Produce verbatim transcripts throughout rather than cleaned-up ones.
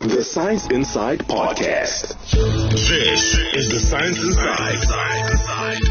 The Science Inside Podcast. This is the Science Inside.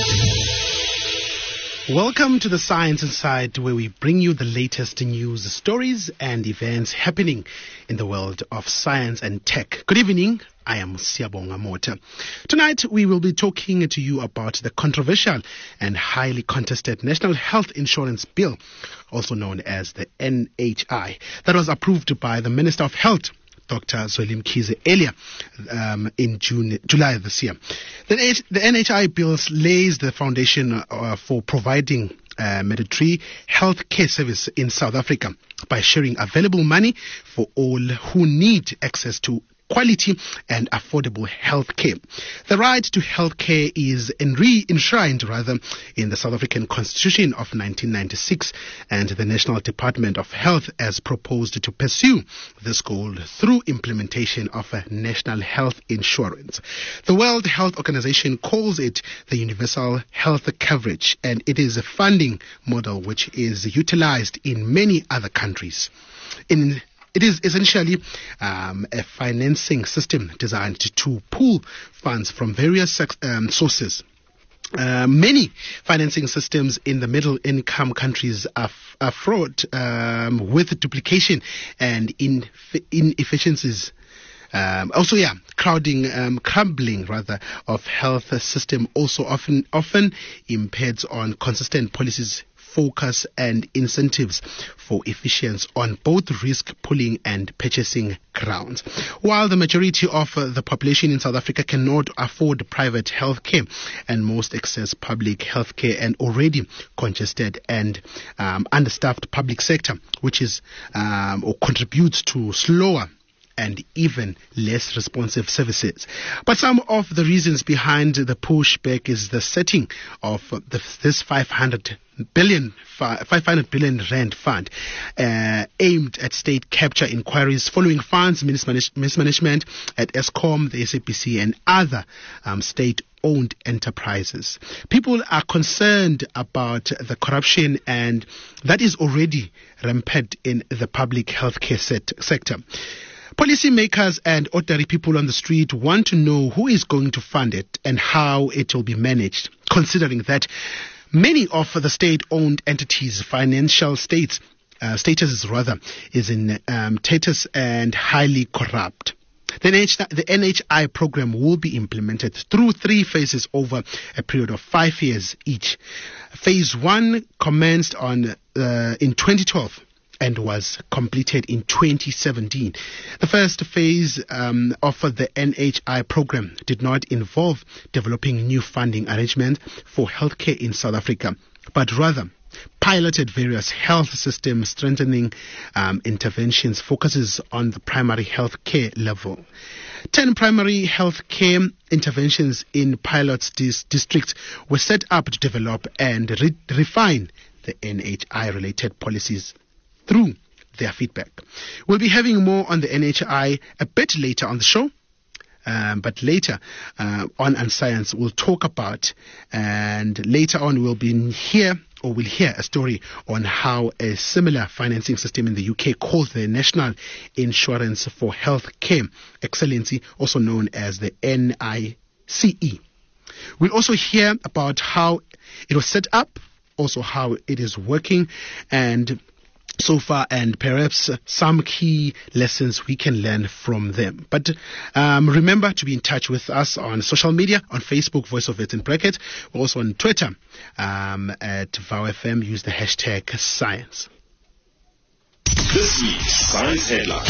Welcome to the Science Inside, where we bring you the latest news, stories, and events happening in the world of science and tech. Good evening. I am Siyabonga Mota. Tonight, we will be talking to you about the controversial and highly contested National Health Insurance Bill, also known as the N H I, that was approved by the Minister of Health, Doctor Zweli Mkhize, earlier um, in June, July this year. The, the N H I bill lays the foundation uh, for providing uh, mandatory health care service in South Africa by sharing available money for all who need access to quality and affordable health care. The right to health care is enshrined rather in the South African Constitution of nineteen ninety-six, and the National Department of Health has proposed to pursue this goal through implementation of a national health insurance. The World Health Organization calls it the universal health coverage, and it is a funding model which is utilized in many other countries. In It is essentially um, a financing system designed to, to pool funds from various um, sources. Uh, many financing systems in the middle-income countries are, f- are fraught um, with duplication and inf- inefficiencies. Um, also, yeah, crowding, um, crumbling rather of health system also often often impairs on consistent policies, focus and incentives for efficiency on both risk pooling and purchasing grounds. While the majority of uh, the population in South Africa cannot afford private health care, and most access public health care and already congested and um, understaffed public sector, which is um, or contributes to slower and even less responsive services. But some of the reasons behind the pushback is the setting of the, this five hundred billion rand fund uh, aimed at state capture inquiries following funds mismanage- mismanagement at Eskom, the S A P C, and other um, state-owned enterprises. People are concerned about the corruption, and that is already rampant in the public healthcare set- sector. Policymakers and ordinary people on the street want to know who is going to fund it and how it will be managed, considering that many of the state-owned entities' financial states, uh, status rather, is in um, status and highly corrupt. The N H I, the N H I program will be implemented through three phases over a period of five years each. Phase one commenced on uh, in twenty twelve. And was completed in twenty seventeen. The first phase um, of the N H I program did not involve developing new funding arrangements for healthcare in South Africa, but rather piloted various health system strengthening um, interventions, focuses on the primary health care level. Ten primary health care interventions in pilot dis- districts were set up to develop and re- refine the N H I-related policies through their feedback. We'll be having more on the N H I a bit later on the show, um, but later uh, on on Science we'll talk about, and later on we'll be here or we'll hear a story on how a similar financing system in the U K called the National Insurance for Health Care Excellency, also known as the N I C E. We'll also hear about how it was set up, also how it is working, and so far, and perhaps uh, some key lessons we can learn from them. But um, remember to be in touch with us on social media, on Facebook, Voice of It in brackets. We're also on Twitter um, at V O W F M. Use the hashtag science. This week's Science Headline.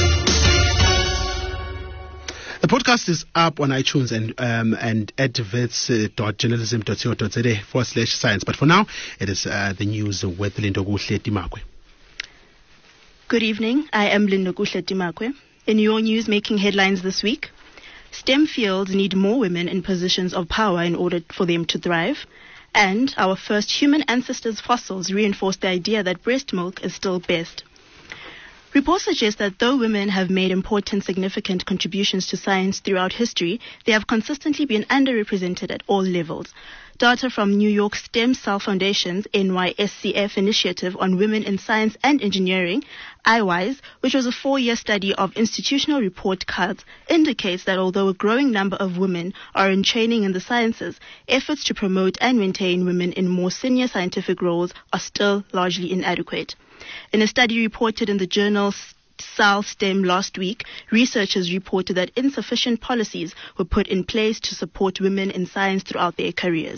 The podcast is up on iTunes and um, and at vets dot journalism dot co dot za forward slash science. But for now, it is uh, the news with Lindokuhle Timakwe. Good evening. I am Lindokuhle Timakwe. In your news making headlines this week, STEM fields need more women in positions of power in order for them to thrive, and our first human ancestors' fossils reinforce the idea that breast milk is still best. Reports suggest that though women have made important, significant contributions to science throughout history, they have consistently been underrepresented at all levels. Data from New York Stem Cell Foundation's N Y S C F initiative on Women in Science and Engineering, I WISE, which was a four-year study of institutional report cards, indicates that although a growing number of women are in training in the sciences, efforts to promote and maintain women in more senior scientific roles are still largely inadequate. In a study reported in the journal Cell STEM last week, researchers reported that insufficient policies were put in place to support women in science throughout their careers.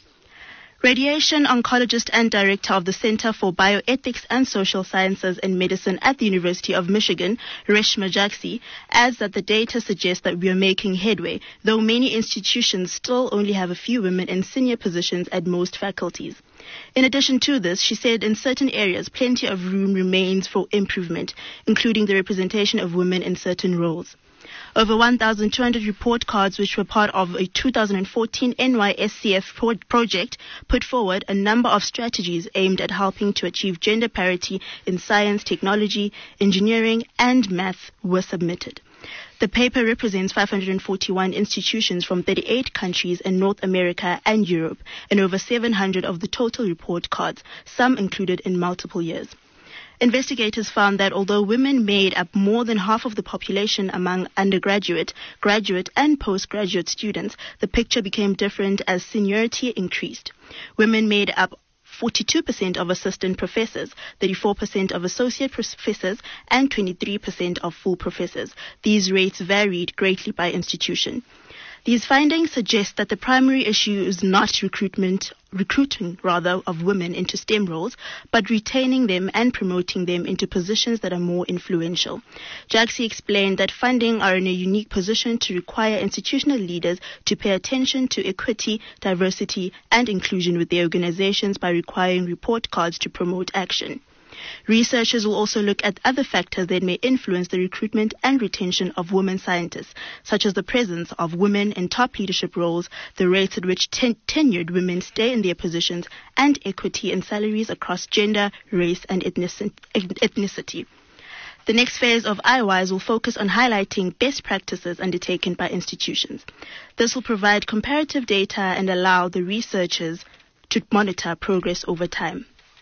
Radiation oncologist and director of the Center for Bioethics and Social Sciences and Medicine at the University of Michigan, Reshma Jaxi, adds that the data suggests that we are making headway, though many institutions still only have a few women in senior positions at most faculties. In addition to this, she said in certain areas plenty of room remains for improvement, including the representation of women in certain roles. Over one thousand two hundred report cards, which were part of a two thousand fourteen N Y S C F pro- project, put forward a number of strategies aimed at helping to achieve gender parity in science, technology, engineering, and math were submitted. The paper represents five hundred forty-one institutions from thirty-eight countries in North America and Europe, and over seven hundred of the total report cards, some included in multiple years. Investigators found that although women made up more than half of the population among undergraduate, graduate, and postgraduate students, the picture became different as seniority increased. Women made up forty-two percent of assistant professors, thirty-four percent of associate professors, and twenty-three percent of full professors. These rates varied greatly by institution. These findings suggest that the primary issue is not recruitment, recruiting rather, of women into STEM roles, but retaining them and promoting them into positions that are more influential. Jaxi explained that funding are in a unique position to require institutional leaders to pay attention to equity, diversity, and inclusion with their organizations by requiring report cards to promote action. Researchers will also look at other factors that may influence the recruitment and retention of women scientists, such as the presence of women in top leadership roles, the rates at which ten- tenured women stay in their positions, and equity in salaries across gender, race, and ethnici- ethnicity. The next phase of I WISE will focus on highlighting best practices undertaken by institutions. This will provide comparative data and allow the researchers to monitor progress over time.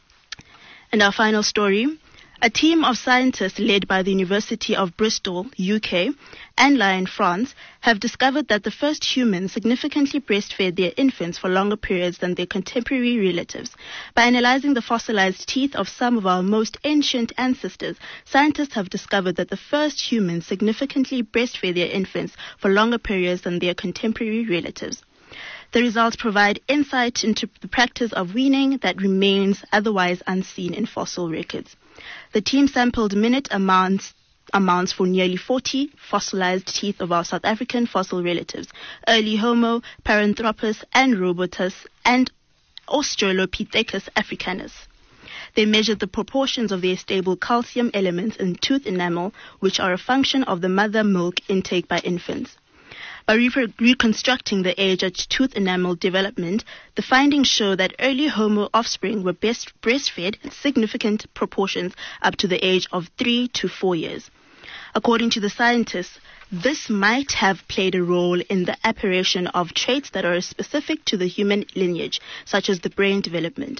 And our final story, a team of scientists led by the University of Bristol, U K, and Lyon, France, have discovered that the first humans significantly breastfed their infants for longer periods than their contemporary relatives. By analyzing the fossilized teeth of some of our most ancient ancestors, scientists have discovered that the first humans significantly breastfed their infants for longer periods than their contemporary relatives. The results provide insight into the practice of weaning that remains otherwise unseen in fossil records. The team sampled minute amounts amounts for nearly forty fossilized teeth of our South African fossil relatives, early Homo, Paranthropus, and Robotus, and Australopithecus africanus. They measured the proportions of their stable calcium elements in tooth enamel, which are a function of the mother milk intake by infants. By re- reconstructing the age at tooth enamel development, the findings show that early Homo offspring were best breastfed in significant proportions up to the age of three to four years. According to the scientists, this might have played a role in the apparition of traits that are specific to the human lineage, such as the brain development.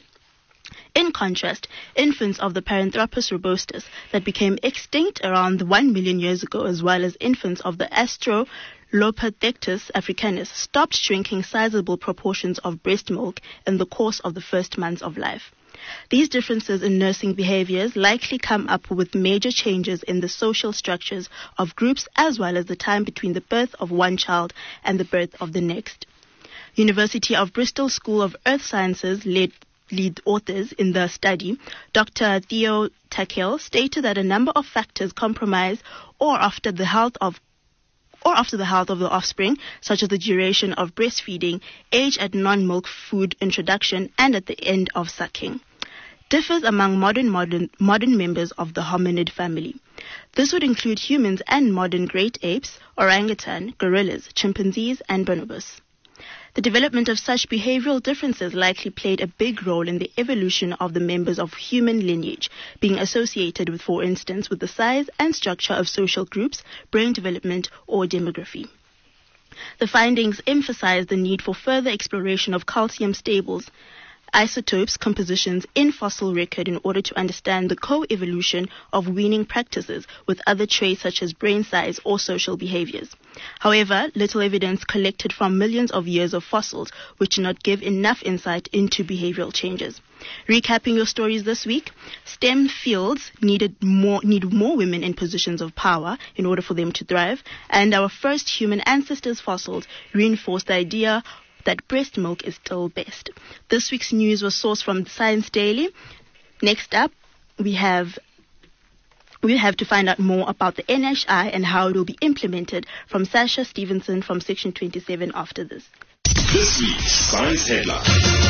In contrast, infants of the Paranthropus robustus that became extinct around one million years ago, as well as infants of the Australopithecus africanus, stopped drinking sizable proportions of breast milk in the course of the first months of life. These differences in nursing behaviors likely come up with major changes in the social structures of groups, as well as the time between the birth of one child and the birth of the next. University of Bristol School of Earth Sciences led lead authors in the study, Doctor Theo Takel, stated that a number of factors compromise or after the health of or after the health of the offspring, such as the duration of breastfeeding, age at non-milk food introduction, and at the end of sucking, differs among modern modern modern members of the hominid family. This would include humans and modern great apes, orangutan, gorillas, chimpanzees, and bonobos. The development of such behavioral differences likely played a big role in the evolution of the members of human lineage, being associated with, for instance, with the size and structure of social groups, brain development, or demography. The findings emphasize the need for further exploration of calcium stables isotopes compositions in fossil record in order to understand the co-evolution of weaning practices with other traits such as brain size or social behaviors. However, little evidence collected from millions of years of fossils which do not give enough insight into behavioral changes. Recapping your stories this week, STEM fields needed more, need more women in positions of power in order for them to thrive, and our first human ancestors fossils reinforced the idea that breast milk is still best. This week's news was sourced from the Science Daily. Next up, we have we have to find out more about the N H I and how it will be implemented from Sasha Stevenson from Section twenty-seven after this. This week's Science Headline.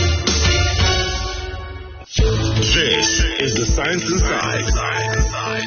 This is the Science Inside.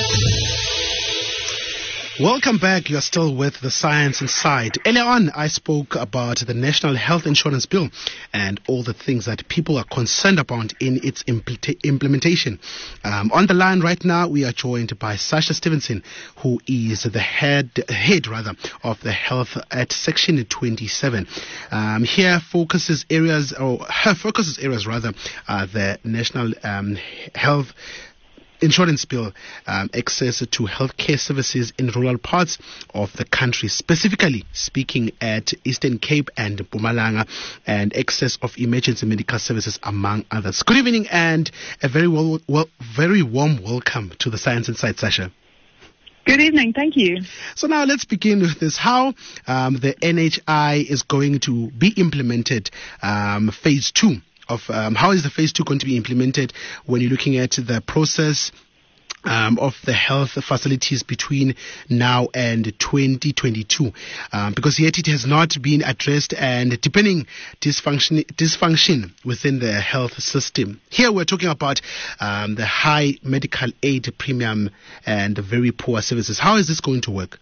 Welcome back. You're still with the Science Inside. Earlier on, I spoke about the National Health Insurance Bill and all the things that people are concerned about in its impl- implementation. Um, on the line right now, we are joined by Sasha Stevenson, who is the head, head rather, of the health at Section twenty-seven. Um, here focuses areas, or her focuses areas rather, are the National um, Health Insurance Bill, um, access to healthcare services in rural parts of the country, specifically speaking at Eastern Cape and Mpumalanga, and access of emergency medical services, among others. Good evening and a very well, well, very warm welcome to the Science Inside, Sasha. Good evening, thank you. So now let's begin with this. How um, the N H I is going to be implemented, um, phase two. Of um, how is the phase two going to be implemented when you're looking at the process um, of the health facilities between now and twenty twenty-two? Um, because yet it has not been addressed, and depending dysfunction dysfunction within the health system. Here we're talking about um, the high medical aid premium and the very poor services. How is this going to work?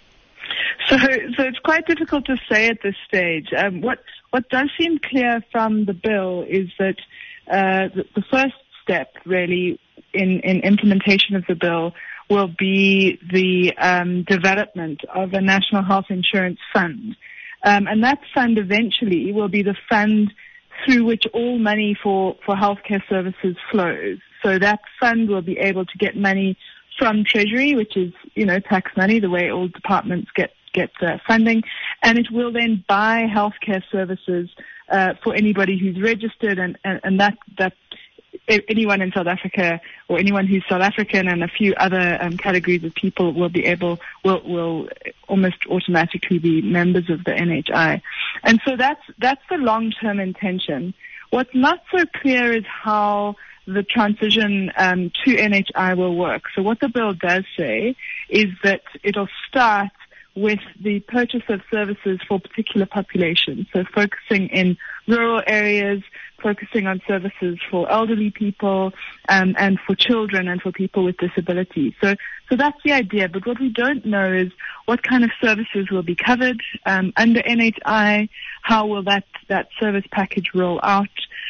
So, so it's quite difficult to say at this stage. Um, what what does seem clear from the bill is that uh, the, the first step, really, in, in implementation of the bill will be the um, development of a national health insurance fund, um, and that fund eventually will be the fund through which all money for for healthcare services flows. So that fund will be able to get money from Treasury, which is, you know, tax money, the way all departments get get uh, funding, and it will then buy healthcare services uh, for anybody who's registered, and, and, and that that anyone in South Africa or anyone who's South African and a few other um, categories of people will be able will will almost automatically be members of the N H I, and so that's that's the long-term intention. What's not so clear is how the transition um, to N H I will work. So what the bill does say is that it'll start with the purchase of services for particular populations, so focusing in rural areas, focusing on services for elderly people um, and for children and for people with disabilities. So, so that's the idea. But what we don't know is what kind of services will be covered um, under N H I. How will that that service package roll out?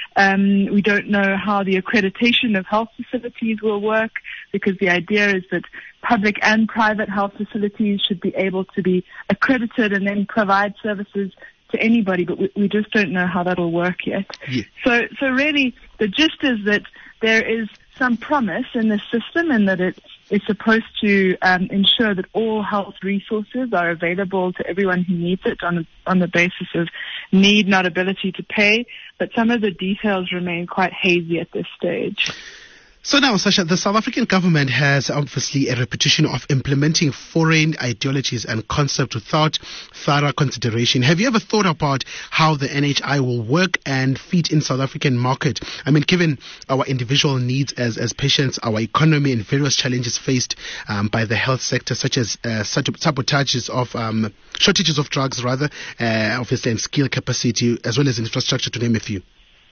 Um, we don't know how the accreditation of health facilities will work, because the idea is that public and private health facilities should be able to be accredited and then provide services to anybody, but we, we just don't know how that'll work yet. Yeah. So, so really, the gist is that there is some promise in this system, and that it is supposed to um, ensure that all health resources are available to everyone who needs it on a, on the basis of need, not ability to pay. But some of the details remain quite hazy at this stage. So now, Sasha, the South African government has obviously a reputation of implementing foreign ideologies and concepts without thorough consideration. Have you ever thought about how the N H I will work and fit in South African market? I mean, given our individual needs as, as patients, our economy, and various challenges faced um, by the health sector, such as uh, sabotages of um, shortages of drugs, rather, uh, obviously, and skill capacity, as well as infrastructure, to name a few.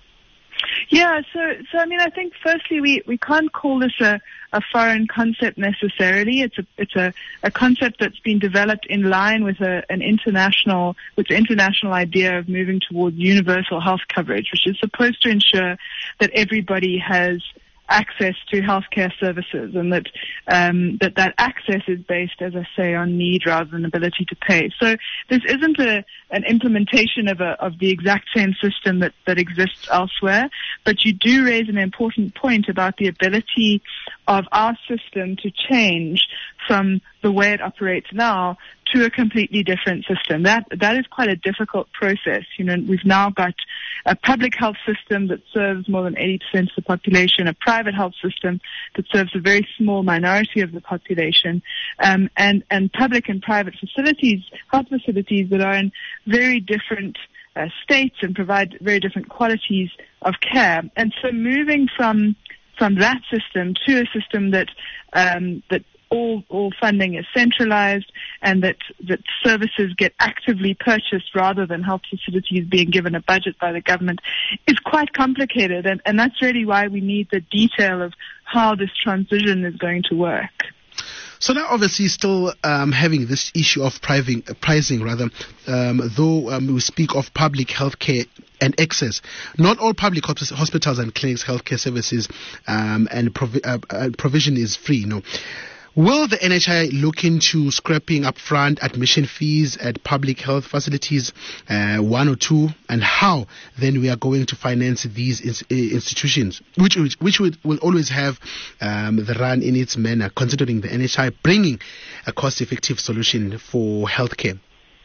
Yeah, so so I mean, I think firstly we, we can't call this a, a foreign concept necessarily. It's a it's a, a concept that's been developed in line with a, an international with the international idea of moving towards universal health coverage, which is supposed to ensure that everybody has access to healthcare services, and that um, that that access is based, as I say, on need rather than ability to pay. So this isn't a an implementation of a of the exact same system that, that exists elsewhere, but you do raise an important point about the ability of our system to change from the way it operates now to a completely different system. That that is quite a difficult process. You know, we've now got a public health system that serves more than eighty percent of the population, a private health system that serves a very small minority of the population, um, and, and public and private facilities, health facilities that are in very different uh, states and provide very different qualities of care. And so moving from from that system to a system that um, that all all funding is centralized and that, that services get actively purchased rather than health facilities being given a budget by the government is quite complicated, and, and that's really why we need the detail of how this transition is going to work. So now, obviously, still um, having this issue of pricing, pricing rather, um, though um, we speak of public healthcare and access. Not all public hospitals and clinics healthcare services um, and provi- uh, uh, provision is free. No. Will the N H I look into scrapping upfront admission fees at public health facilities, uh, one or two, and how then we are going to finance these ins- institutions, which which, which would, will always have um, the run in its manner, considering the N H I bringing a cost-effective solution for healthcare?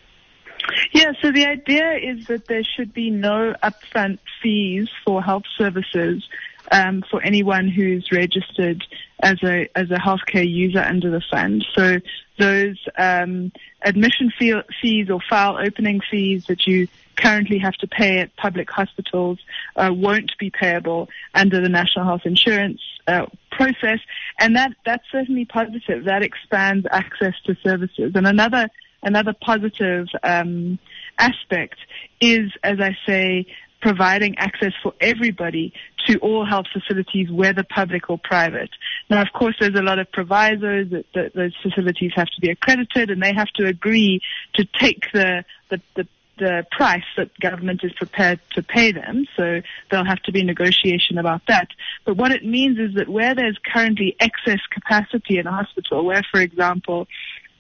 Yeah, so the idea is that there should be no upfront fees for health services um, for anyone who's registered as a as a healthcare user under the fund. So those um, admission fee- fees or file opening fees that you currently have to pay at public hospitals uh, won't be payable under the National Health Insurance uh, process, and that that's certainly positive. That expands access to services. And another another positive um, aspect is, as I say, providing access for everybody to all health facilities, whether public or private. Now, of course, there's a lot of provisos that, that those facilities have to be accredited, and they have to agree to take the, the, the the price that government is prepared to pay them, so there'll have to be negotiation about that. But what it means is that where there's currently excess capacity in a hospital, where, for example,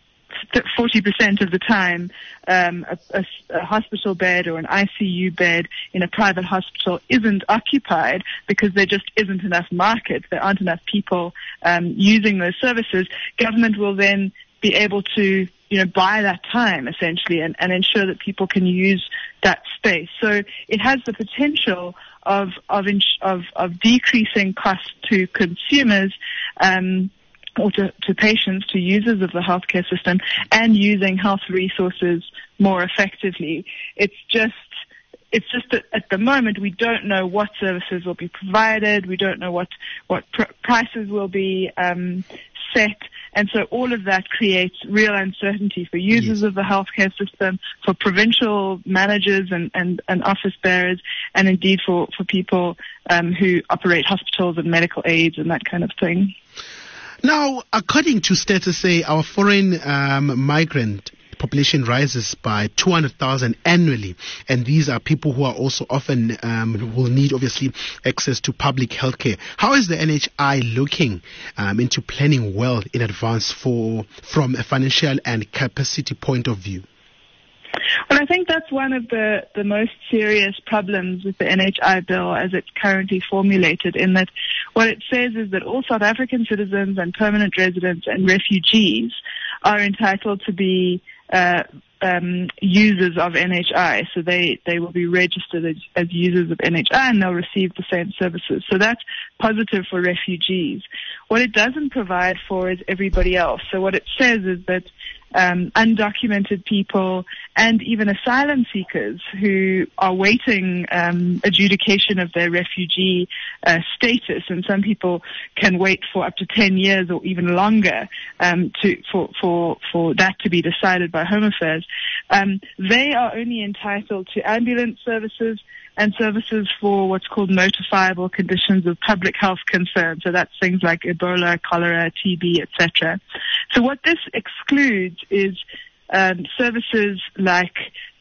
forty percent of the time um, a, a, a hospital bed or an I C U bed in a private hospital isn't occupied because there just isn't enough market, there aren't enough people um, using those services, government will then be able to, you know, buy that time essentially and, and ensure that people can use that space. So it has the potential of of ins- of, of decreasing costs to consumers um, or to, to patients, to users of the healthcare system, and using health resources more effectively. It's just It's just that at the moment we don't know what services will be provided. We don't know what what pr- prices will be um, set, and so all of that creates real uncertainty for users yes. of the healthcare system, for provincial managers and, and, and office bearers, and indeed for for people um, who operate hospitals and medical aids and that kind of thing. Now, according to stats, say our foreign um, migrant population rises by two hundred thousand annually, and these are people who are also often um, will need obviously access to public healthcare. How is the N H I looking um, into planning well in advance for from a financial and capacity point of view? Well, I think that's one of the, the most serious problems with the N H I bill as it's currently formulated, in that what it says is that all South African citizens and permanent residents and refugees are entitled to be uh, um, users of N H I. So they, they will be registered as, as users of N H I, and they'll receive the same services. So that's positive for refugees. What it doesn't provide for is everybody else. So what it says is that Um, undocumented people and even asylum seekers who are waiting um, adjudication of their refugee uh, status, and some people can wait for up to ten years or even longer um, to for, for, for that to be decided by Home Affairs. Um, they are only entitled to ambulance services and services for what's called notifiable conditions of public health concern. So that's things like Ebola, cholera, T B, et cetera. So what this excludes is um, services like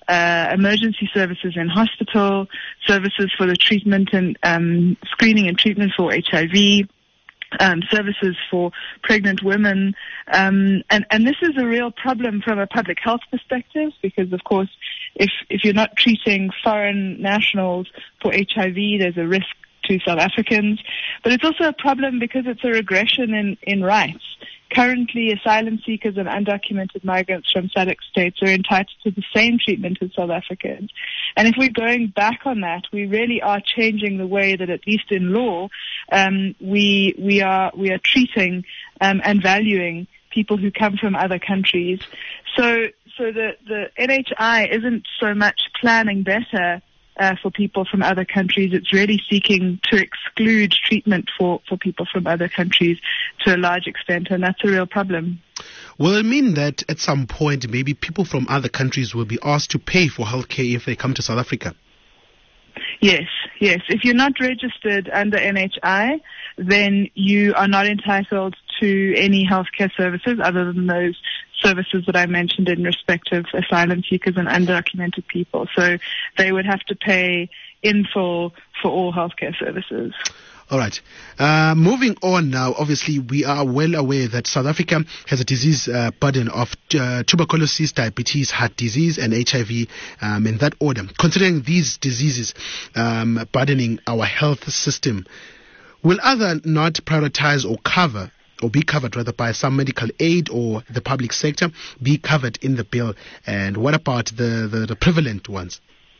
uh, emergency services in hospital, services for the treatment and um, screening and treatment for H I V, Um, services for pregnant women, um, and, and this is a real problem from a public health perspective, because of course if, if you're not treating foreign nationals for H I V, there's a risk to South Africans, but it's also a problem because it's a regression in, in rights. Currently, asylum seekers and undocumented migrants from S A D C states are entitled to the same treatment as South Africans. And if we're going back on that, we really are changing the way that, at least in law, um, we we are we are treating um, and valuing people who come from other countries. So so the the N H I isn't so much planning better Uh, for people from other countries. It's really seeking to exclude treatment for, for people from other countries to a large extent, and that's a real problem. Will it mean that at some point maybe people from other countries will be asked to pay for healthcare if they come to South Africa? Yes, yes. If you're not registered under N H I, then you are not entitled to any healthcare services other than those services that I mentioned in respect of asylum seekers and undocumented people. So they would have to pay in full for all healthcare services. All right. Uh, moving on now, obviously we are well aware that South Africa has a disease uh, burden of uh, tuberculosis, diabetes, heart disease, and H I V um, in that order. Considering these diseases um, burdening our health system, will other not prioritize or cover or be covered rather by some medical aid or the public sector be covered in the bill? And what about the, the, the prevalent ones?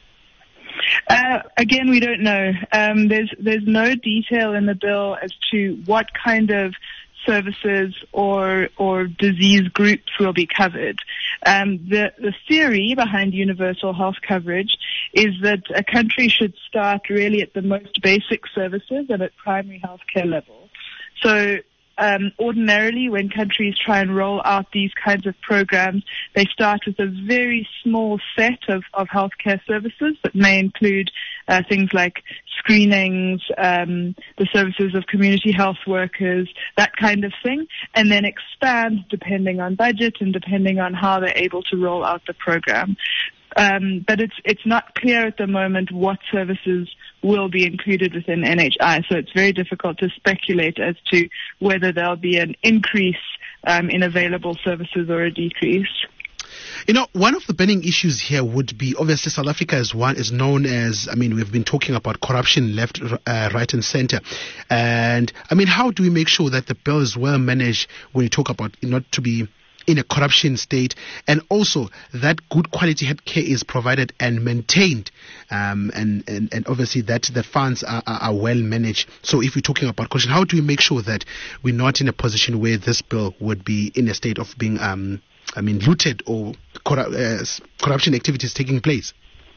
Uh, again, we don't know. Um, there's there's no detail in the bill as to what kind of services or or disease groups will be covered. Um, the the theory behind universal health coverage is that a country should start really at the most basic services and at primary health care level. So Um, ordinarily, when countries try and roll out these kinds of programs, they start with a very small set of, of healthcare services that may include uh, things like screenings, um, the services of community health workers, that kind of thing, and then expand depending on budget and depending on how they're able to roll out the program. Um, but it's it's not clear at the moment what services will be included within N H I, so it's very difficult to speculate as to whether there'll be an increase um, in available services or a decrease. You know, one of the burning issues here would be, obviously, South Africa is one is known as, I mean, we've been talking about corruption left, uh, right and center. And, I mean, how do we make sure that the bill is well managed when you talk about not to be in a corruption state, and also that good quality healthcare is provided and maintained, um, and, and, and obviously that the funds are, are, are well managed. So if we're talking about corruption, how do we make sure that we're not in a position where this bill would be in a state of being, um, I mean, looted or corru- uh, corruption activities taking place?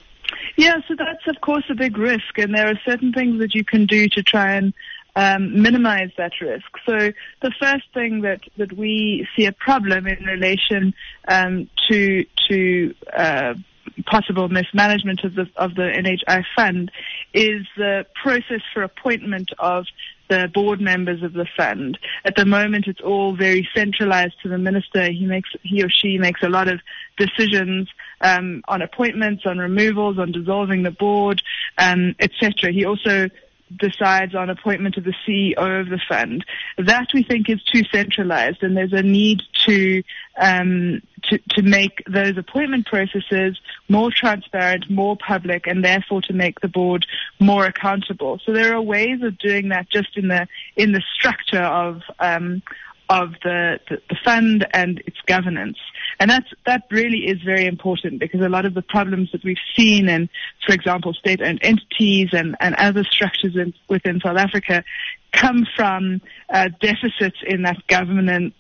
Yeah, so that's of course a big risk, and there are certain things that you can do to try and Um, minimize that risk. So the first thing that, that we see a problem in relation um, to to uh, possible mismanagement of the of the N H I fund is the process for appointment of the board members of the fund. At the moment, it's all very centralized to the minister. He makes he or she makes a lot of decisions um, on appointments, on removals, on dissolving the board, um, et cetera. He also decides on appointment of the C E O of the fund. That we think is too centralized, and there's a need to um, to, to make those appointment processes more transparent, more public, and therefore to make the board more accountable. So there are ways of doing that just in the in the structure of um, of the, the, the fund and its governance. And that's, that really is very important, because a lot of the problems that we've seen in, for example, state-owned entities and, and other structures in, within South Africa come from uh, deficits in that governance,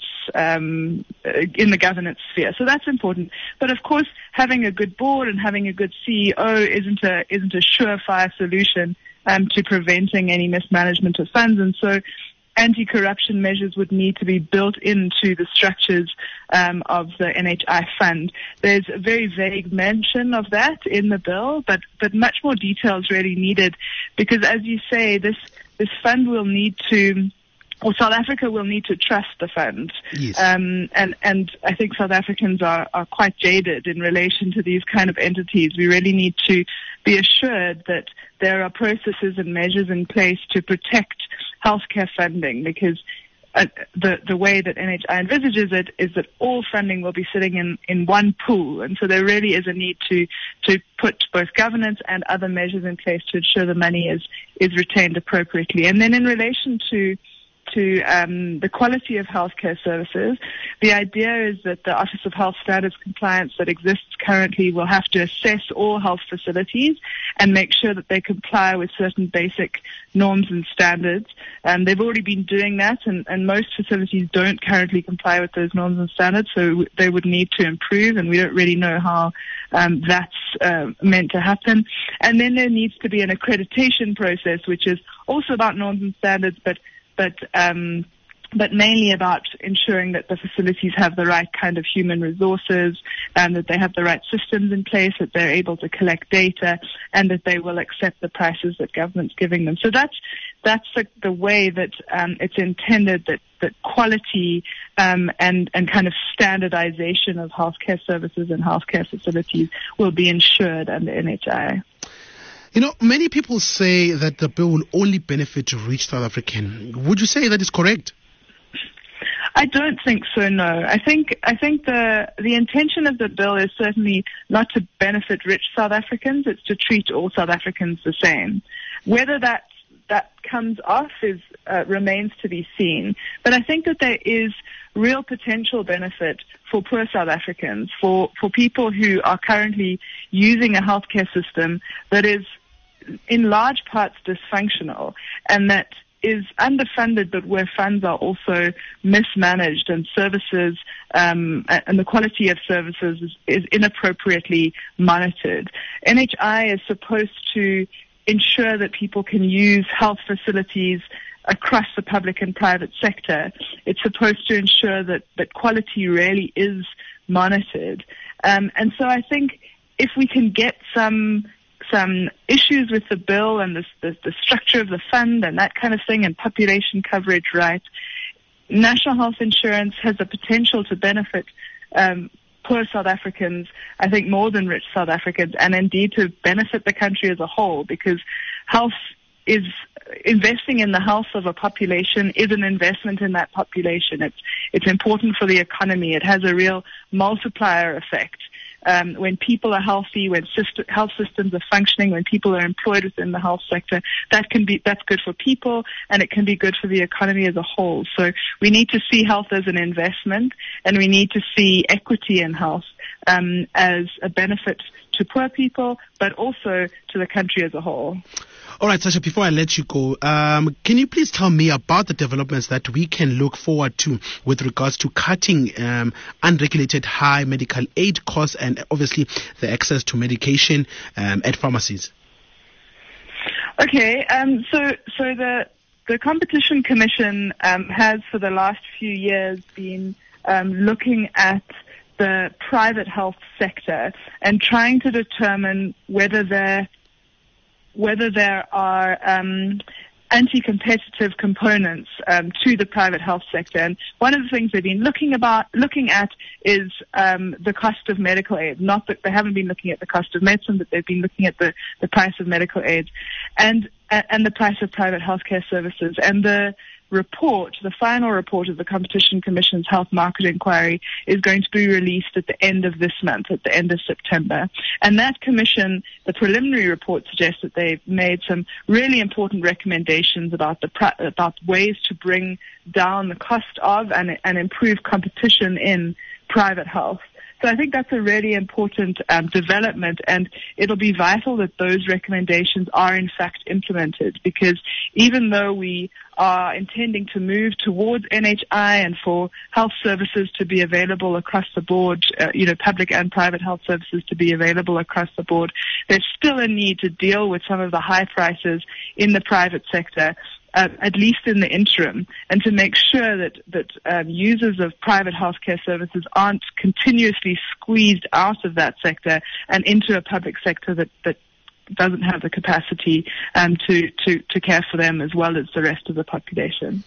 um, in the governance sphere. So that's important. But of course, having a good board and having a good C E O isn't a, isn't a surefire solution um, to preventing any mismanagement of funds. And so anti-corruption measures would need to be built into the structures um, of the N H I fund. There's a very vague mention of that in the bill, but, but much more detail is really needed, because as you say, this, this fund will need to or South Africa will need to trust the fund. Yes. Um, and, and I think South Africans are, are quite jaded in relation to these kind of entities. We really need to be assured that there are processes and measures in place to protect healthcare funding, because uh, the, the way that N H I envisages it is that all funding will be sitting in, in one pool. And so there really is a need to, to put both governance and other measures in place to ensure the money is, is retained appropriately. And then in relation to to um, the quality of healthcare services, the idea is that the Office of Health Standards Compliance that exists currently will have to assess all health facilities and make sure that they comply with certain basic norms and standards. Um, they've already been doing that, and, and most facilities don't currently comply with those norms and standards, so they would need to improve, and we don't really know how um, that's uh, meant to happen. And then there needs to be an accreditation process, which is also about norms and standards, but but um, but mainly about ensuring that the facilities have the right kind of human resources, and that they have the right systems in place, that they're able to collect data, and that they will accept the prices that government's giving them. So that's that's the, the way that um, it's intended that, that quality um, and, and kind of standardization of healthcare services and healthcare facilities will be ensured under N H I. You know, many people say that the bill will only benefit rich South African. Would you say that is correct? I don't think so, no. I think I think the the intention of the bill is certainly not to benefit rich South Africans. It's to treat all South Africans the same. Whether that that comes off is uh, remains to be seen. But I think that there is real potential benefit for poor South Africans, for, for people who are currently using a healthcare system that is in large parts dysfunctional and that is underfunded, but where funds are also mismanaged and services um, and the quality of services is, is inappropriately monitored. N H I is supposed to ensure that people can use health facilities across the public and private sector. It's supposed to ensure that, that quality really is monitored. Um, and so I think if we can get some some issues with the bill and the, the, the structure of the fund and that kind of thing and population coverage right, national health insurance has the potential to benefit um, poor South Africans, I think more than rich South Africans, and indeed to benefit the country as a whole, because health is investing in the health of a population is an investment in that population. It's it's important for the economy. It has a real multiplier effect. Um, when people are healthy, when system, health systems are functioning, when people are employed within the health sector, that can be that's good for people, and it can be good for the economy as a whole. So we need to see health as an investment, and we need to see equity in health um, as a benefit to poor people, but also to the country as a whole. All right, Sasha, before I let you go, um, can you please tell me about the developments that we can look forward to with regards to cutting um, unregulated high medical aid costs and obviously the access to medication um, at pharmacies? Okay, um, so so the the Competition Commission um, has for the last few years been um, looking at the private health sector and trying to determine whether there whether there are um, anti-competitive components um, to the private health sector. And one of the things they've been looking about, looking at is um, the cost of medical aid. Not that they haven't been looking at the cost of medicine, but they've been looking at the, the price of medical aid and and the price of private healthcare services. And the report, the final report of the Competition Commission's Health Market Inquiry, is going to be released at the end of this month, at the end of September. And that commission, the preliminary report suggests that they've made some really important recommendations about the about ways to bring down the cost of and, and improve competition in private health. So I think that's a really important um, development, and it'll be vital that those recommendations are in fact implemented, because even though we are intending to move towards N H I and for health services to be available across the board, uh, you know, public and private health services to be available across the board, there's still a need to deal with some of the high prices in the private sector, Uh, at least in the interim, and to make sure that that um, users of private healthcare services aren't continuously squeezed out of that sector and into a public sector that, that doesn't have the capacity um, to, to, to care for them as well as the rest of the population.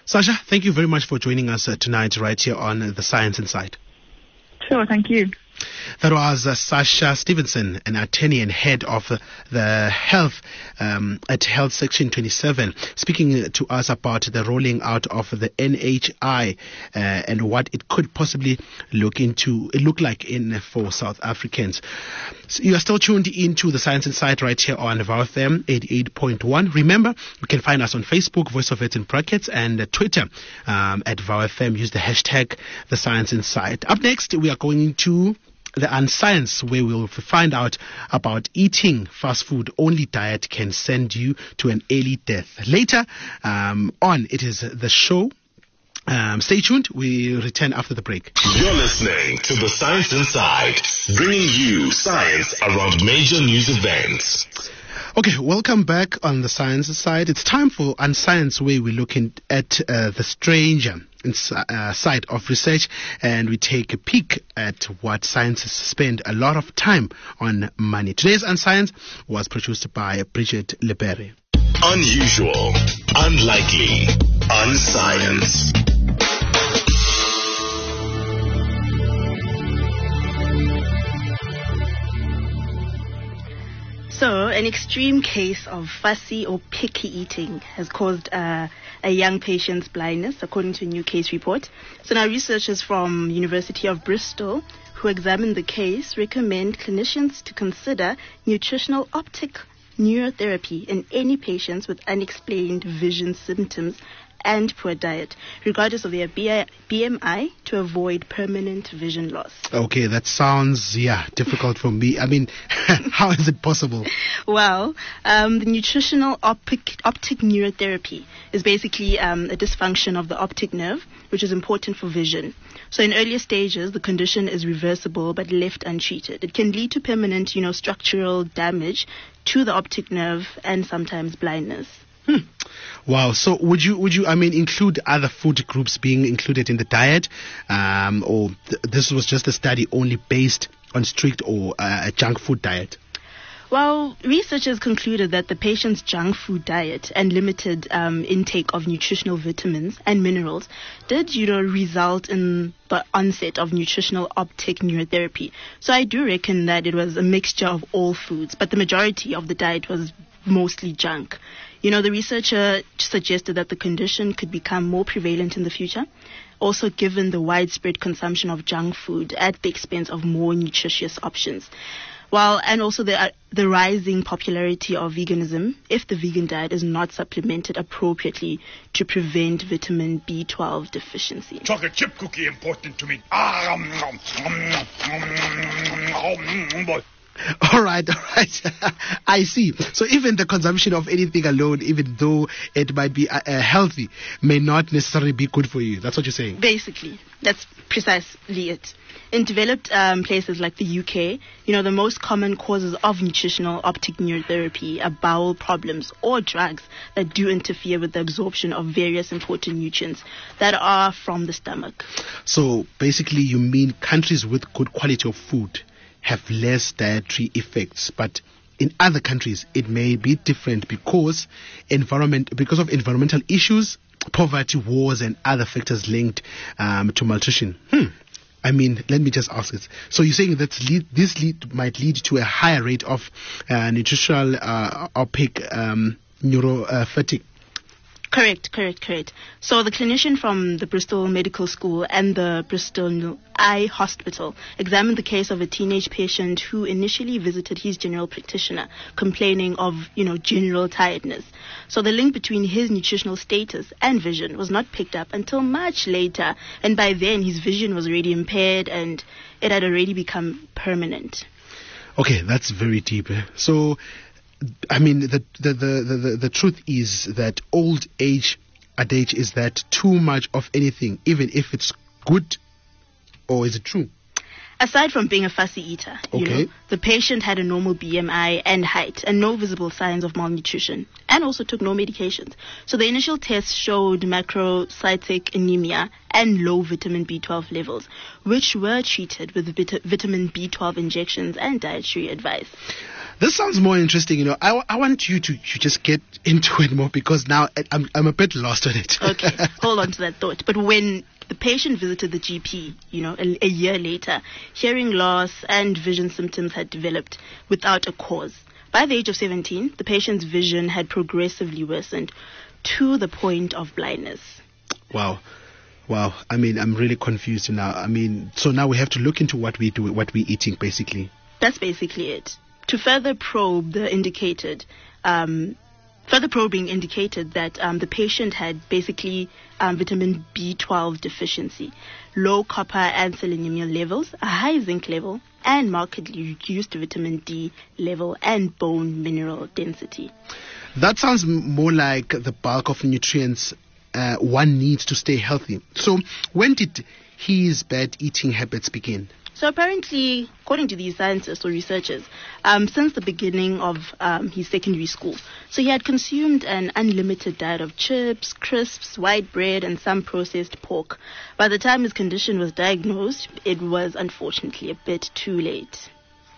Sasha, thank you very much for joining us uh, tonight right here on uh, The Science Inside. Sure, thank you. That was uh, Sasha Stevenson, an attorney and head of uh, the health um, at Health Section twenty-seven, speaking to us about the rolling out of the N H I uh, and what it could possibly look into look like in for South Africans. So you are still tuned into The Science Inside right here on V O W F M eighty-eight point one. Remember, you can find us on Facebook, Voice of It in brackets, and uh, Twitter um, at V O W F M. Use the hashtag The Science Inside. Up next, we are going into the Unscience, where we'll find out about eating fast food only diet can send you to an early death. Later um, on, it is the show. Um, stay tuned. We return after the break. You're listening to The Science Inside, bringing you science around major news events. Okay, welcome back on The Science Side. It's time for Unscience, where we're looking at uh, the stranger uh, side of research, and we take a peek at what scientists spend a lot of time on money. Today's Unscience was produced by Bridget Leberry. Unusual, unlikely, unscience. So, an extreme case of fussy or picky eating has caused uh, a young patient's blindness, according to a new case report. So now researchers from University of Bristol, who examined the case, recommend clinicians to consider nutritional optic neurotherapy in any patients with unexplained vision symptoms and poor diet, regardless of their B M I, to avoid permanent vision loss. Okay, that sounds, yeah, difficult for me. I mean, how is it possible? Well, um, the nutritional optic, optic neurotherapy is basically um, a dysfunction of the optic nerve, which is important for vision. So in earlier stages, the condition is reversible but left untreated. It can lead to permanent, you know, structural damage to the optic nerve and sometimes blindness. Hmm. Wow. So would you, would you, I mean, include other food groups being included in the diet? Um, or th- this was just a study only based on strict or uh, a junk food diet? Well, researchers concluded that the patient's junk food diet and limited um, intake of nutritional vitamins and minerals did, you know, result in the onset of nutritional optic neurotherapy. So I do reckon that it was a mixture of all foods, but the majority of the diet was mostly junk. You know, the researcher suggested that the condition could become more prevalent in the future, also given the widespread consumption of junk food at the expense of more nutritious options. Well, and also the uh, the rising popularity of veganism if the vegan diet is not supplemented appropriately to prevent vitamin B twelve deficiency. Chocolate chip cookie important to me. Ah, um, um, um, um, um, All right, all right. I see. So even the consumption of anything alone, even though it might be uh, uh, healthy, may not necessarily be good for you. That's what you're saying? Basically, that's precisely it. In developed um, places like the U K, you know, the most common causes of nutritional optic neurotherapy are bowel problems or drugs that do interfere with the absorption of various important nutrients that are from the stomach. So basically you mean countries with good quality of food have less dietary effects, but in other countries it may be different because environment because of environmental issues, poverty, wars, and other factors linked um, to malnutrition. Hmm. I mean, let me just ask this. So you're saying that lead, this lead might lead to a higher rate of uh, nutritional uh, optic um, neuropathy? Correct, correct, correct. So the clinician from the Bristol Medical School and the Bristol Eye Hospital examined the case of a teenage patient who initially visited his general practitioner complaining of, you know, general tiredness. So the link between his nutritional status and vision was not picked up until much later, and by then his vision was already impaired and it had already become permanent. Okay, that's very deep. So I mean, the the, the, the the truth is that old age adage is that too much of anything, even if it's good, or is it true? Aside from being a fussy eater, you Okay. know, the patient had a normal B M I and height and no visible signs of malnutrition, and also took no medications. So the initial tests showed macrocytic anemia and low vitamin B twelve levels, which were treated with vit- vitamin B twelve injections and dietary advice. This sounds more interesting. You know, I, I want you to, to just get into it more because now I'm I'm a bit lost on it. Okay, hold on to that thought. But when the patient visited the G P, you know, a, a year later, hearing loss and vision symptoms had developed without a cause. By the age of seventeen, the patient's vision had progressively worsened to the point of blindness. Wow. Wow. I mean, I'm really confused now. I mean, so now we have to look into what we do, what we're eating, basically. That's basically it. To further probe the indicated, um, further probing indicated that um, the patient had basically um, vitamin B twelve deficiency, low copper and selenium levels, a high zinc level, and markedly reduced vitamin D level and bone mineral density. That sounds m- more like the bulk of nutrients uh, one needs to stay healthy. So when did his bad eating habits begin? So apparently, according to these scientists or researchers, um, since the beginning of um, his secondary school. So he had consumed an unlimited diet of chips, crisps, white bread, and some processed pork. By the time his condition was diagnosed, it was unfortunately a bit too late.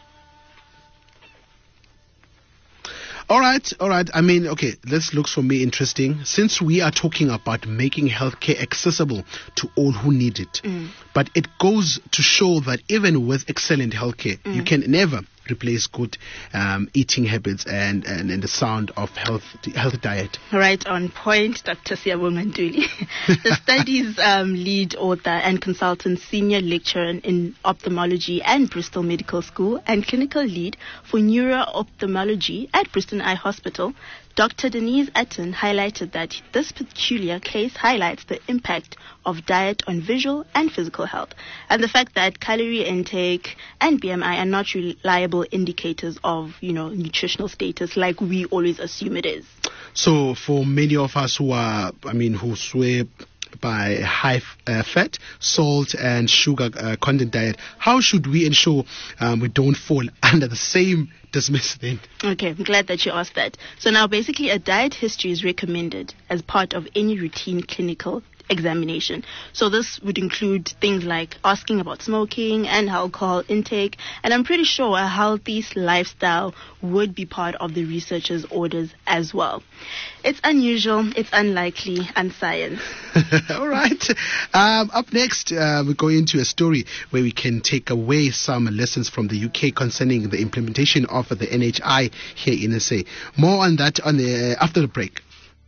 All right, all right. I mean, okay, this looks for me interesting. Since we are talking about making healthcare accessible to all who need it, mm. but it goes to show that even with excellent healthcare, mm. you can never replace good um, eating habits and, and, and the sound of health health diet. Right on point, Doctor Siyabonga Ntuli. The study's um, lead author and consultant, senior lecturer in ophthalmology at Bristol Medical School and clinical lead for neuro-ophthalmology at Bristol Eye Hospital, Doctor Denise Atten highlighted that this peculiar case highlights the impact of diet on visual and physical health, and the fact that calorie intake and B M I are not reliable indicators of, you know, nutritional status like we always assume it is. So for many of us who are, I mean, who swear by high uh, fat, salt and sugar uh, content diet, how should we ensure um, we don't fall under the same dismissed thing? Okay, I'm glad that you asked that. So now basically a diet history is recommended as part of any routine clinical examination. So this would include things like asking about smoking and alcohol intake, and I'm pretty sure a healthy lifestyle would be part of the researcher's orders as well. It's unusual, it's unlikely, and science. All right. Um, up next, uh, we go into a story where we can take away some lessons from the U K concerning the implementation of the N H I here in S A. More on that on the uh, after the break.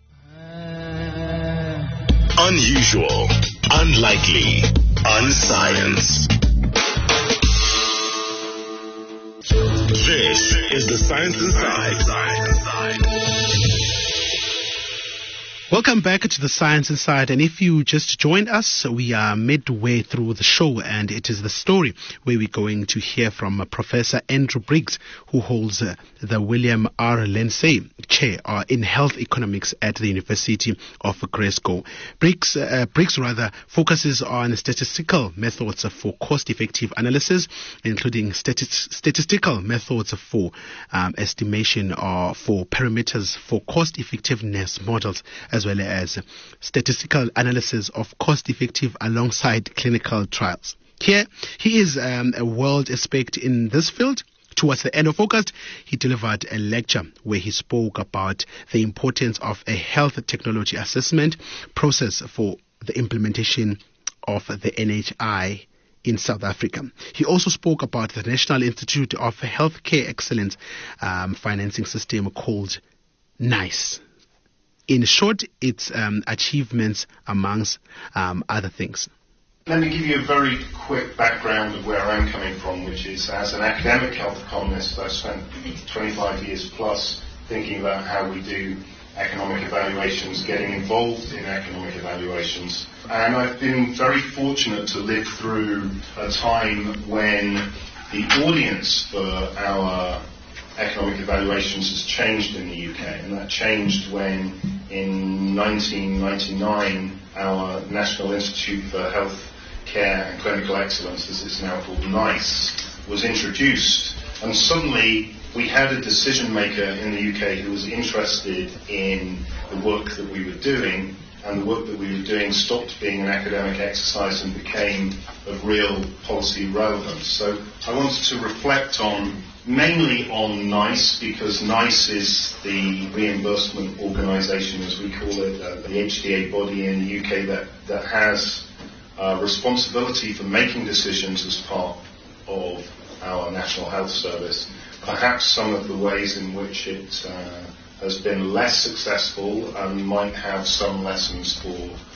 Unusual, unlikely, unscience. This is the Science Inside. Welcome back to the Science Inside, and if you just joined us, we are midway through the show, and it is the story where we're going to hear from uh, Professor Andrew Briggs, who holds uh, the William R. Lindsay Chair uh, in Health Economics at the University of Glasgow. Briggs, uh, Briggs rather focuses on statistical methods for cost-effective analysis, including stati- statistical methods for um, estimation or for parameters for cost-effectiveness models, as well as statistical analysis of cost-effective alongside clinical trials. Here, he is um, a world expert in this field. Towards the end of August, he delivered a lecture where he spoke about the importance of a health technology assessment process for the implementation of the N H I in South Africa. He also spoke about the National Institute of Healthcare Excellence um, financing system called NICE. In short, its um, achievements amongst um, other things. Let me give you a very quick background of where I'm coming from, which is as an academic health economist, I've spent twenty-five years plus thinking about how we do economic evaluations, getting involved in economic evaluations. And I've been very fortunate to live through a time when the audience for our economic evaluations has changed in the U K, and that changed when in nineteen ninety-nine our National Institute for Health Care and Clinical Excellence, as it's now called, NICE, was introduced, and suddenly we had a decision maker in the U K who was interested in the work that we were doing, and the work that we were doing stopped being an academic exercise and became of real policy relevance. So I wanted to reflect on, mainly on NICE, because NICE is the reimbursement organisation, as we call it, uh, the H D A body in the U K that, that has uh, responsibility for making decisions as part of our National Health Service. Perhaps some of the ways in which it uh, has been less successful and might have some lessons for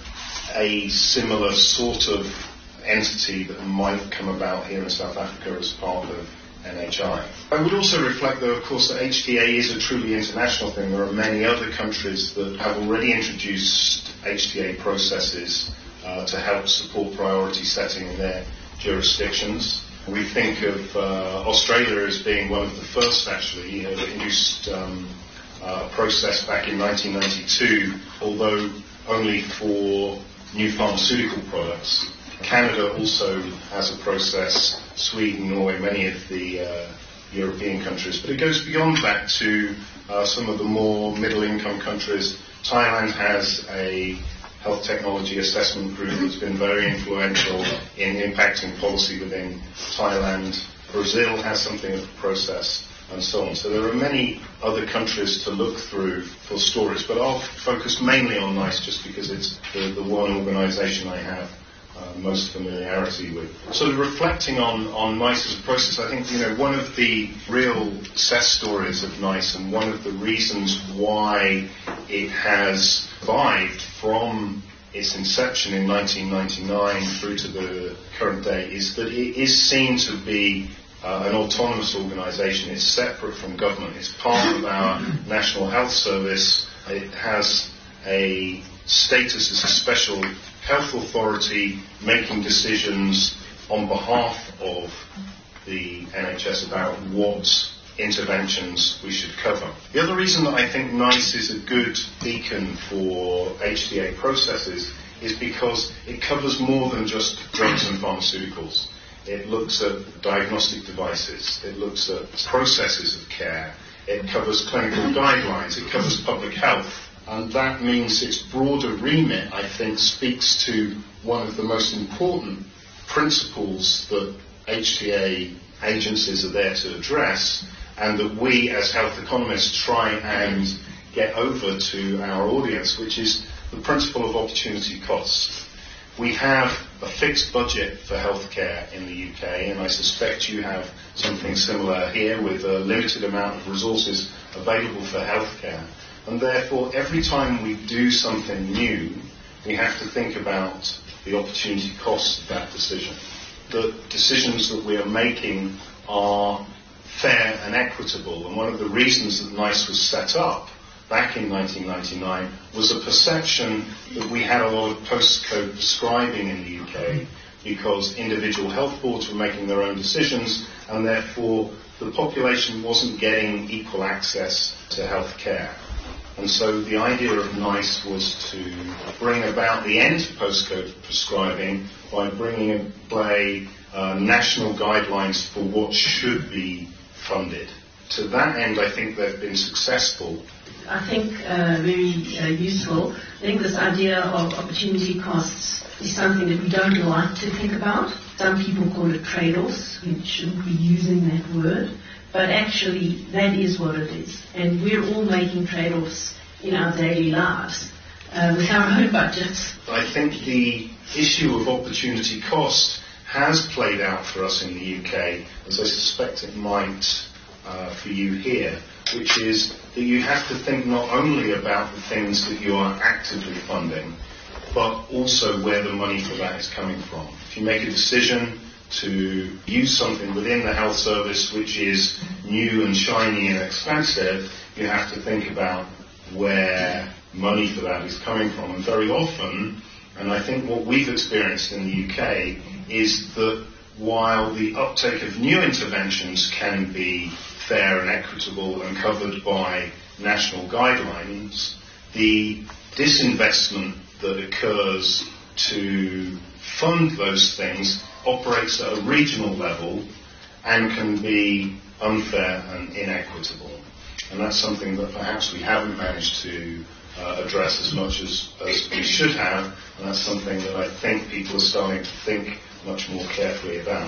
a similar sort of entity that might come about here in South Africa as part of N H I. I would also reflect, though, of course, that H D A is a truly international thing. There are many other countries that have already introduced H D A processes uh, to help support priority setting in their jurisdictions. We think of uh, Australia as being one of the first, actually, that introduced um, a process back in nineteen ninety-two, although only for new pharmaceutical products. Canada also has a process, Sweden, Norway, many of the uh, European countries, but it goes beyond that to uh, some of the more middle-income countries. Thailand has a health technology assessment group that's been very influential in impacting policy within Thailand. Brazil has something of a process, and so on. So there are many other countries to look through for stories, but I'll focus mainly on NICE just because it's the, the one organisation I have uh, most familiarity with. So reflecting on, on NICE as a process, I think, you know, one of the real success stories of NICE and one of the reasons why it has survived from its inception in nineteen ninety-nine through to the current day is that it is seen to be Uh, an autonomous organisation. It's separate from government. It's part of our National Health Service. It has a status as a special health authority making decisions on behalf of the N H S about what interventions we should cover. The other reason that I think NICE is a good beacon for H D A processes is because it covers more than just drugs and pharmaceuticals. It looks at diagnostic devices. It looks at processes of care. It covers clinical guidelines. It covers public health. And that means its broader remit, I think, speaks to one of the most important principles that H T A agencies are there to address, and that we as health economists try and get over to our audience, which is the principle of opportunity cost. We have a fixed budget for healthcare in the U K, and I suspect you have something similar here with a limited amount of resources available for healthcare. And therefore, every time we do something new, we have to think about the opportunity cost of that decision. The decisions that we are making are fair and equitable, and one of the reasons that NICE was set up back in nineteen ninety-nine was a perception that we had a lot of postcode prescribing in the U K because individual health boards were making their own decisions, and therefore the population wasn't getting equal access to health care. And so the idea of NICE was to bring about the end to postcode prescribing by bringing in play uh, national guidelines for what should be funded. To that end, I think they've been successful. I think uh, very uh, useful. I think this idea of opportunity costs is something that we don't like to think about. Some people call it trade-offs. We shouldn't be using that word. But actually, that is what it is. And we're all making trade-offs in our daily lives uh, with our own budgets. I think the issue of opportunity cost has played out for us in the U K, as I suspect it might uh, for you here, which is that you have to think not only about the things that you are actively funding, but also where the money for that is coming from. If you make a decision to use something within the health service which is new and shiny and expensive, you have to think about where money for that is coming from. And very often, and I think what we've experienced in the U K, is that while the uptake of new interventions can be fair and equitable and covered by national guidelines, the disinvestment that occurs to fund those things operates at a regional level and can be unfair and inequitable. And that's something that perhaps we haven't managed to uh, address as much as, as we should have, and that's something that I think people are starting to think much more carefully about.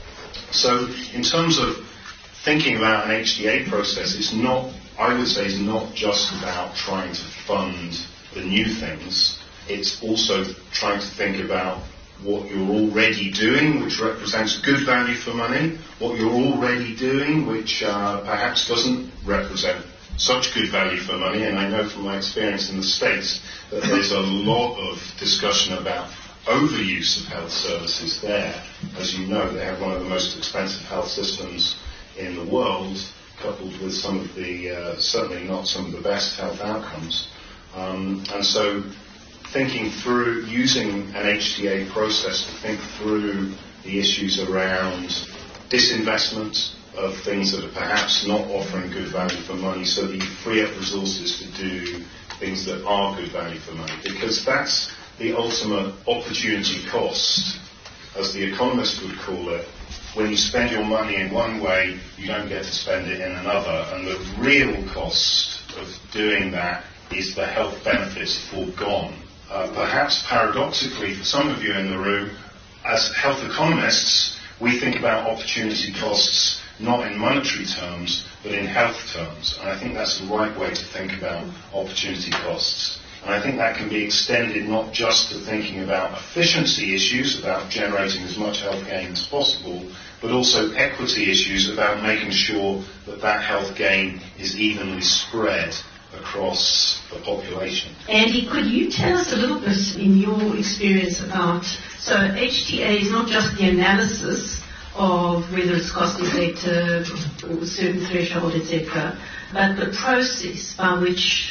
So in terms of thinking about an H D A process, it's not, I would say, it's not just about trying to fund the new things. It's also trying to think about what you're already doing, which represents good value for money, what you're already doing, which uh, perhaps doesn't represent such good value for money. And I know from my experience in the States that there's a lot of discussion about overuse of health services there. As you know, they have one of the most expensive health systems in the world, coupled with some of the, uh, certainly not some of the best health outcomes. Um, and so thinking through, using an H D A process to think through the issues around disinvestment of things that are perhaps not offering good value for money, so that you free up resources to do things that are good value for money. Because that's the ultimate opportunity cost, as the economist would call it. When you spend your money in one way, you don't get to spend it in another. And the real cost of doing that is the health benefits foregone. Uh, perhaps paradoxically, for some of you in the room, as health economists, we think about opportunity costs not in monetary terms, but in health terms. And I think that's the right way to think about opportunity costs. And I think that can be extended not just to thinking about efficiency issues, about generating as much health gain as possible, but also equity issues about making sure that that health gain is evenly spread across the population. Andy, could you tell us a little bit in your experience about, so H T A is not just the analysis of whether it's cost effective or a certain threshold, et cetera, but the process by which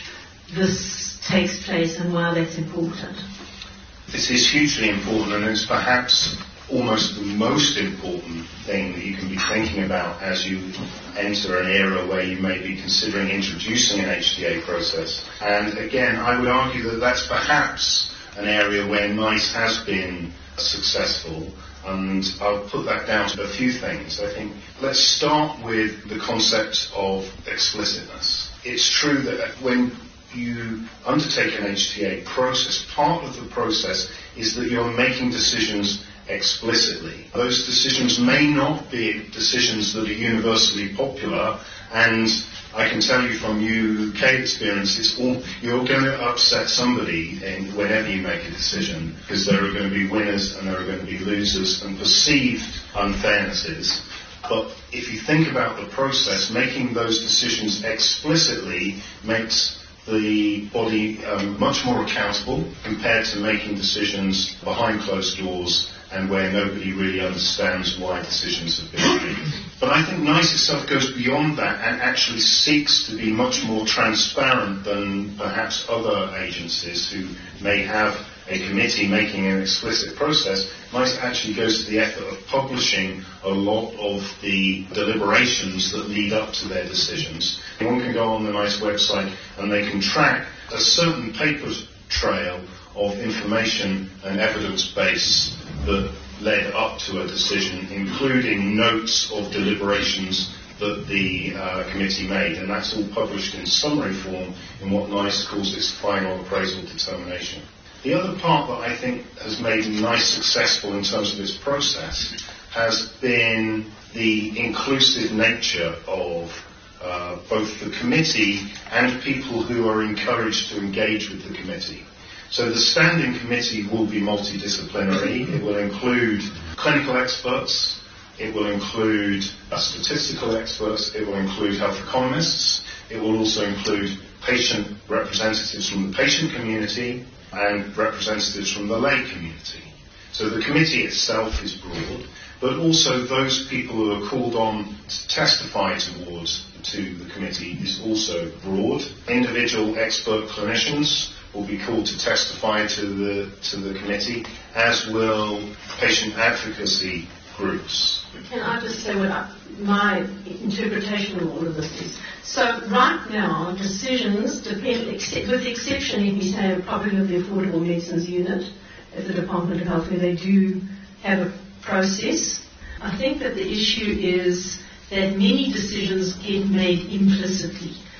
this takes place and why that's important. This is hugely important, and it's perhaps almost the most important thing that you can be thinking about as you enter an era where you may be considering introducing an H D A process. And again, I would argue that that's perhaps an area where NICE has been successful, and I'll put that down to a few things. I think let's start with the concept of explicitness. It's true that when you undertake an H T A process, part of the process is that you're making decisions explicitly. Those decisions may not be decisions that are universally popular, and I can tell you from U K experience, it's all, you're going to upset somebody in, whenever you make a decision, because there are going to be winners and there are going to be losers and perceived unfairnesses. But if you think about the process, making those decisions explicitly makes the body um, much more accountable compared to making decisions behind closed doors and where nobody really understands why decisions have been made. But I think NICE itself goes beyond that and actually seeks to be much more transparent than perhaps other agencies who may have a committee making an explicit process. NICE actually goes to the effort of publishing a lot of the deliberations that lead up to their decisions. One can go on the NICE website and they can track a certain paper trail of information and evidence base that led up to a decision, including notes of deliberations that the uh, committee made, and that's all published in summary form in what NICE calls its final appraisal determination. The other part that I think has made NICE successful in terms of its process has been the inclusive nature of uh, both the committee and people who are encouraged to engage with the committee. So the standing committee will be multidisciplinary. It will include clinical experts, it will include uh, statistical experts, it will include health economists, it will also include patient representatives from the patient community and representatives from the lay community. So the committee itself is broad, but also those people who are called on to testify towards to the committee is also broad. Individual expert clinicians will be called to testify to the to the committee, as will patient advocacy groups. Can I just say what I, my interpretation of all of this is? So right now, decisions depend, except, with the exception, if we say, probably of the Affordable Medicines Unit at the Department of Health, where they do have a process. I think that the issue is that many decisions get made implicitly.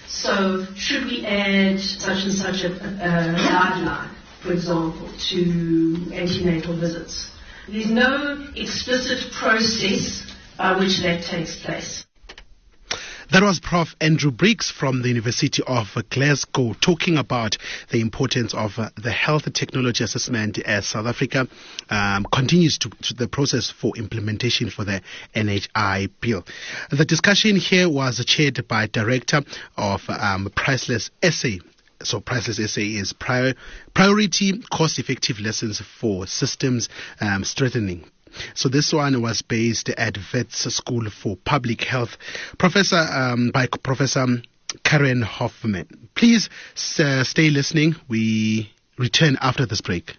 So should we add such and such a, a, a guideline, for example, to antenatal visits? There's no explicit process by which that takes place. That was Professor Andrew Briggs from the University of Glasgow talking about the importance of uh, the health technology assessment as South Africa um, continues to, to the process for implementation for the N H I bill. The discussion here was chaired by Director of um, Priceless Essay. So Priceless Essay is prior, Priority Cost-Effective Lessons for Systems um, Strengthening. So this one was based at Wits School for Public Health, Professor um, by Professor Karen Hoffman. Please uh, stay listening. We return after this break.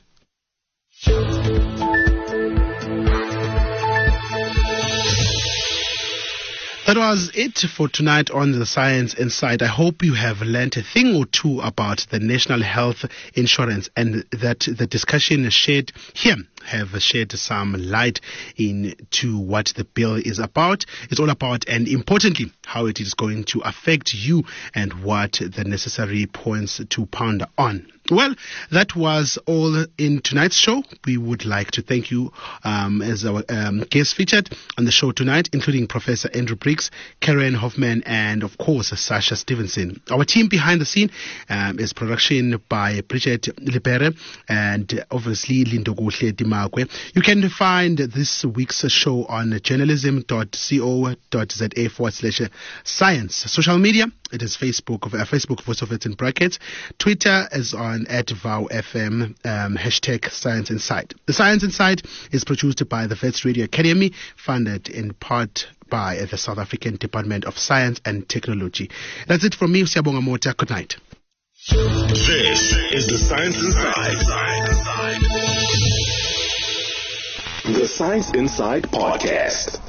That was it for tonight on the Science Inside. I hope you have learned a thing or two about the National Health Insurance and that the discussion shared here have shed some light into what the bill is about. It's all about, and importantly, how it is going to affect you and what the necessary points to ponder on. Well, that was all in tonight's show. We would like to thank you um, as our um, guests featured on the show tonight, including Professor Andrew Briggs, Karen Hoffman, and of course, Sasha Stevenson. Our team behind the scene um, is production by Bridget Libere and obviously Lindokuhle Dimakwe. You can find this week's show on journalism dot co dot za forward slash science. Social media, it is Facebook, uh, Facebook Voice of It in brackets. Twitter is on at VowFM, um, hashtag Science Inside. The Science Inside is produced by the Wits Radio Academy, funded in part by the South African Department of Science and Technology. That's it from me, Siabonga Mota. Good night. This is the Science Inside. The Science Inside Podcast.